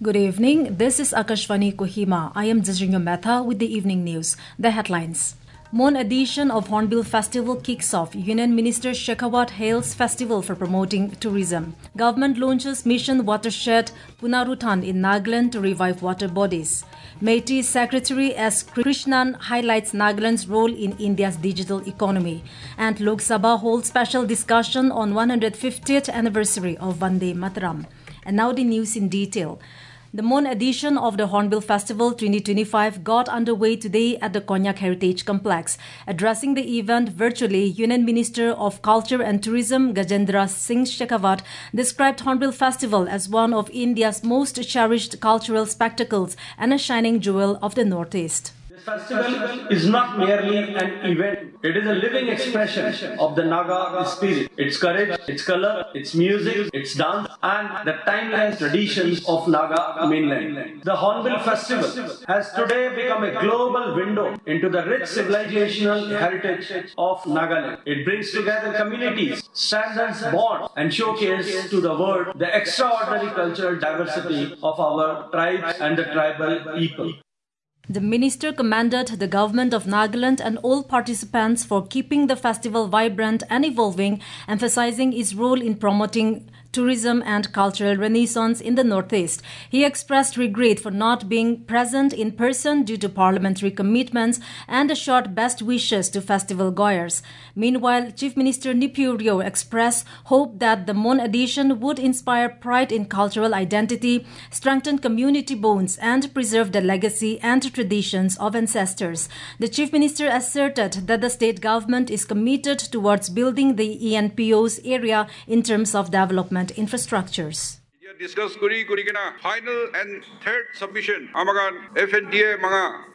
Good evening. This is Akashvani Kohima. I am Jijringa Metha with the evening news. The headlines. Mon edition of Hornbill Festival kicks off. Union Minister Shekhawat hails festival for promoting tourism. Government launches Mission Watershed Punaruthan in Nagaland to revive water bodies. Meitei Secretary S. Krishnan highlights Nagaland's role in India's digital economy. And Lok Sabha holds special discussion on 150th anniversary of Vande Mataram. And now the news in detail. The Mon edition of the Hornbill Festival 2025 got underway today at the Konyak Heritage Complex. Addressing the event virtually, Union Minister of Culture and Tourism Gajendra Singh Shekhawat described Hornbill Festival as one of India's most cherished cultural spectacles and a shining jewel of the Northeast. This festival is not merely an event. It is a living expression of the Naga spirit, its courage, its color, its music, its dance, and the timeless traditions of Naga mainland. The Hornbill Festival has today become a global window into the rich civilizational heritage of Nagaland. It brings together communities, strengthens bonds, and showcases to the world the extraordinary cultural diversity of our tribes and the tribal people. The minister commended the government of Nagaland and all participants for keeping the festival vibrant and evolving, emphasizing its role in promoting tourism and cultural renaissance in the Northeast. He expressed regret for not being present in person due to parliamentary commitments and assured best wishes to festival goers. Meanwhile, Chief Minister Neiphiu Rio expressed hope that the Mon edition would inspire pride in cultural identity, strengthen community bonds, and preserve the legacy and traditions of ancestors. The Chief Minister asserted that the state government is committed towards building the ENPO's area in terms of development infrastructures. Discuss final and third submission. Amagan FNDA Manga,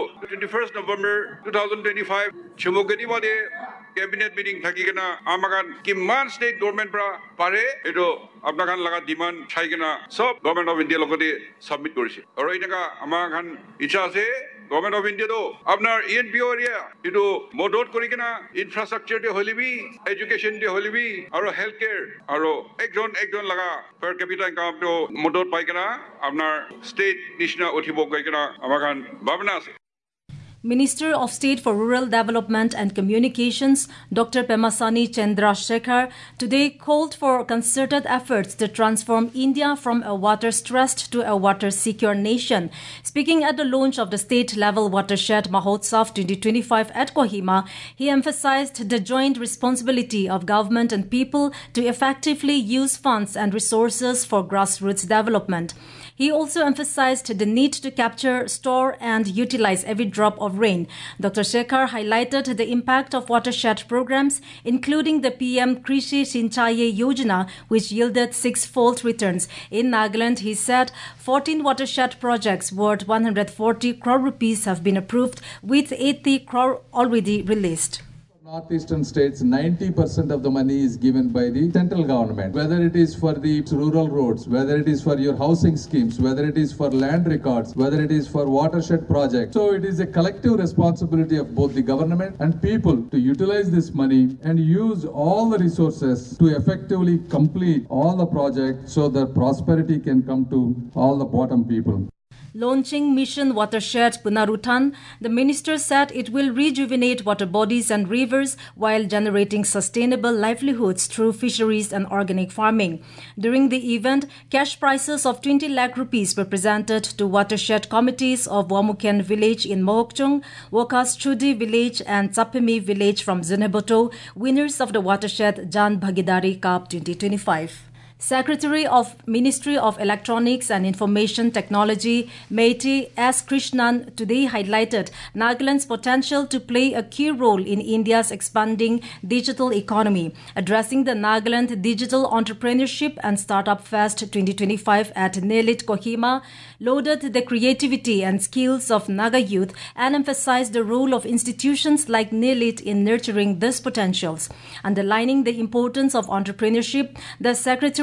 21st November 2025, Chumogani Wade cabinet meeting Takigana, Amagan Kiman state government bra pare, Abnagan Laga demand Chaigana, sub government of India locally submit Gurshi. Orainaga Amagan Ichase. Government of India do apnar ENPO area modot korikena infrastructure de holibi education de holibi aro healthcare aro ekjon laga per capita income to modot paikena apnar state nishna uthibo kaikena amakan bhavna ase. Minister of State for Rural Development and Communications, Dr. Pemasani Chandrasekhar, today called for concerted efforts to transform India from a water-stressed to a water-secure nation. Speaking at the launch of the state-level Watershed Mahotsav 2025 at Kohima, he emphasized the joint responsibility of government and people to effectively use funds and resources for grassroots development. He also emphasized the need to capture, store, and utilize every drop of rain. Dr. Shekhar highlighted the impact of watershed programs, including the PM Krishi Sinchaye Yojana, which yielded six-fold returns. In Nagaland, he said 14 watershed projects worth 140 crore rupees have been approved, with 80 crore already released. Northeastern states, 90% of the money is given by the central government. Whether it is for the rural roads, whether it is for your housing schemes, whether it is for land records, whether it is for watershed projects. So it is a collective responsibility of both the government and people to utilize this money and use all the resources to effectively complete all the projects so that prosperity can come to all the bottom people. Launching Mission Watershed Punaruthan, the minister said it will rejuvenate water bodies and rivers while generating sustainable livelihoods through fisheries and organic farming. During the event, cash prizes of 20 lakh rupees were presented to watershed committees of Wamuken village in Mohokchung, Wokas Chudi village and Tsapemi village from Zunheboto, winners of the Watershed Jan Bhagidari Cup 2025. Secretary of Ministry of Electronics and Information Technology, Meitei S. Krishnan, today highlighted Nagaland's potential to play a key role in India's expanding digital economy. Addressing the Nagaland Digital Entrepreneurship and Startup Fest 2025 at NELIT Kohima, lauded the creativity and skills of Naga youth and emphasized the role of institutions like NELIT in nurturing these potentials. Underlining the importance of entrepreneurship, the Secretary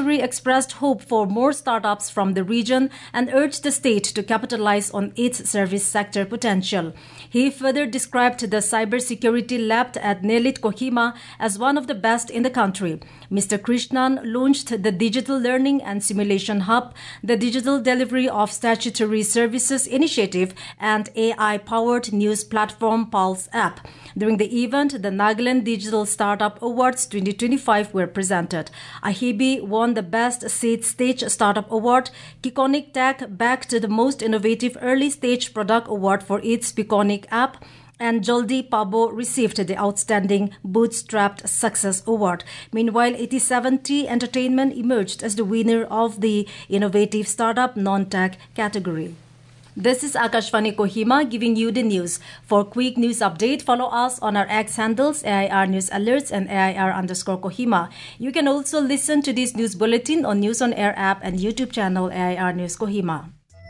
Secretary expressed hope for more startups from the region and urged the state to capitalize on its service sector potential. He further described the cybersecurity lab at NELIT Kohima as one of the best in the country. Mr. Krishnan launched the Digital Learning and Simulation Hub, the Digital Delivery of Statutory Services Initiative, and AI-powered news platform Pulse app. During the event, the Nagaland Digital Startup Awards 2025 were presented. Ahibi won the Best Seed Stage Startup Award. Kekonic Tech backed the Most Innovative Early Stage Product Award for its Kekonic app, and Joldi Pabo received the Outstanding Bootstrapped Success Award. Meanwhile, 87T Entertainment emerged as the winner of the Innovative Startup Non-Tech category. This is Akashvani Kohima giving you the news. For quick news update, follow us on our X handles AIR News Alerts and AIR_Kohima. You can also listen to this news bulletin on News on Air app and YouTube channel AIR News Kohima.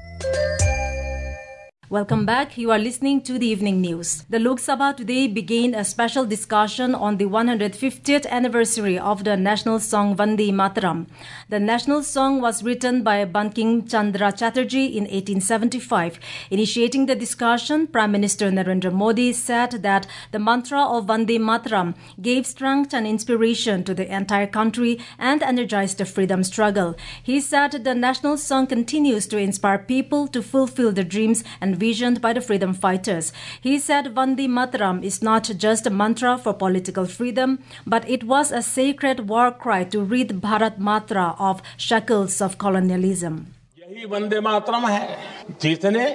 Welcome back. You are listening to the evening news. The Lok Sabha today began a special discussion on the 150th anniversary of the national song Vande Mataram. The national song was written by Bankim Chandra Chatterjee in 1875. Initiating the discussion, Prime Minister Narendra Modi said that the mantra of Vande Mataram gave strength and inspiration to the entire country and energized the freedom struggle. He said the national song continues to inspire people to fulfill their dreams and visioned by the freedom fighters. He said Vande Mataram is not just a mantra for political freedom, but it was a sacred war cry to rid Bharat Matra of shackles of colonialism. यही वंदे मातरम है जिसने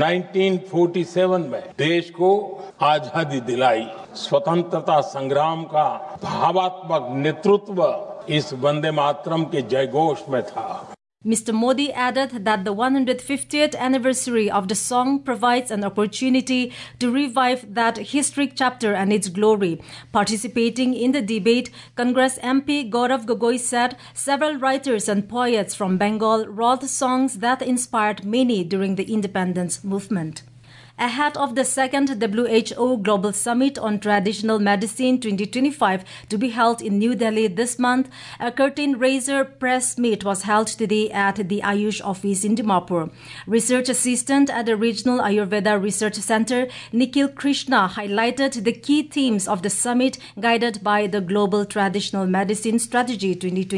1947 में देश को आजादी दिलाई। स्वतंत्रता संग्राम का भावात्मक नेतृत्व इस वंदे मातरम के जयघोष में था। Mr. Modi added that the 150th anniversary of the song provides an opportunity to revive that historic chapter and its glory. Participating in the debate, Congress MP Gaurav Gogoi said several writers and poets from Bengal wrote songs that inspired many during the independence movement. Ahead of the second WHO Global Summit on Traditional Medicine 2025 to be held in New Delhi this month, a curtain-raiser press meet was held today at the Ayush office in Dimapur. Research assistant at the Regional Ayurveda Research Center, Nikhil Krishna, highlighted the key themes of the summit guided by the Global Traditional Medicine Strategy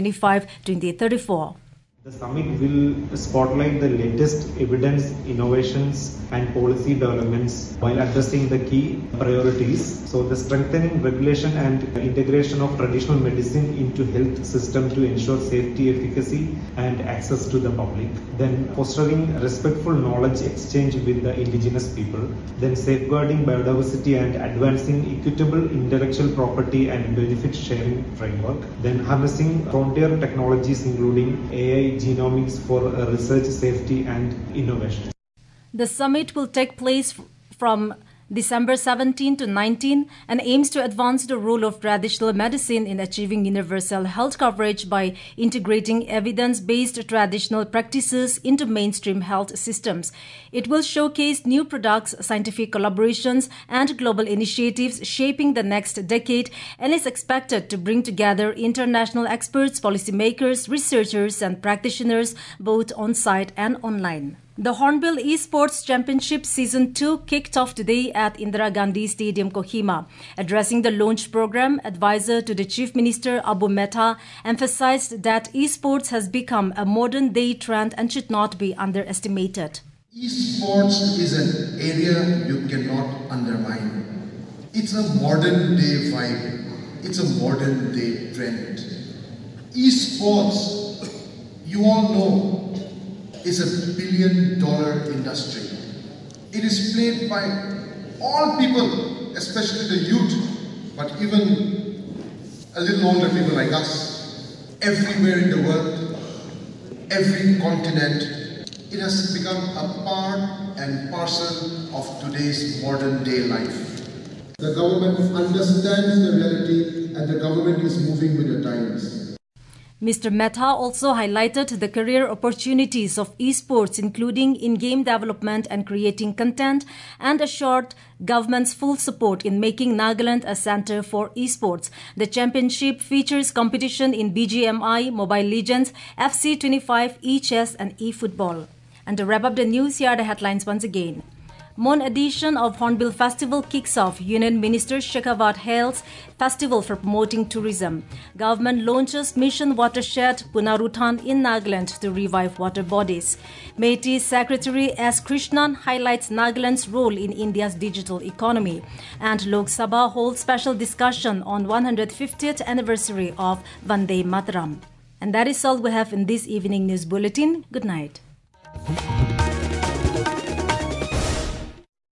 2025-2034. The summit will spotlight the latest evidence, innovations and policy developments while addressing the key priorities. So the strengthening regulation and integration of traditional medicine into health system to ensure safety, efficacy and access to the public. Then fostering respectful knowledge exchange with the indigenous people. Then safeguarding biodiversity and advancing equitable intellectual property and benefit sharing framework. Then harnessing frontier technologies including AI, genomics for research, safety and innovation. The summit will take place from December 17 to 19 and aims to advance the role of traditional medicine in achieving universal health coverage by integrating evidence-based traditional practices into mainstream health systems. It will showcase new products, scientific collaborations, and global initiatives shaping the next decade and is expected to bring together international experts, policymakers, researchers, and practitioners both on-site and online. The Hornbill Esports Championship Season 2 kicked off today at Indira Gandhi Stadium, Kohima. Addressing the launch program, advisor to the Chief Minister Abu Mehta emphasized that esports has become a modern-day trend and should not be underestimated. Esports is an area you cannot undermine. It's a modern-day vibe. It's a modern-day trend. Esports, you all know, is a billion-dollar industry. It is played by all people, especially the youth, but even a little older people like us. Everywhere in the world, every continent, it has become a part and parcel of today's modern-day life. The government understands the reality and the government is moving with the times. Mr. Mehta also highlighted the career opportunities of esports, including in-game development and creating content, and assured government's full support in making Nagaland a center for esports. The championship features competition in BGMI, Mobile Legends, FC25, e-chess and e-football. And to wrap up the news, here are the headlines once again. Mon edition of Hornbill Festival kicks off. Union Minister Shekhawat hails festival for promoting tourism. Government launches Mission Watershed Punaruthan in Nagaland to revive water bodies. Metis Secretary S. Krishnan highlights Nagaland's role in India's digital economy. And Lok Sabha holds special discussion on 150th anniversary of Vande Mataram. And that is all we have in this evening news bulletin. Good night.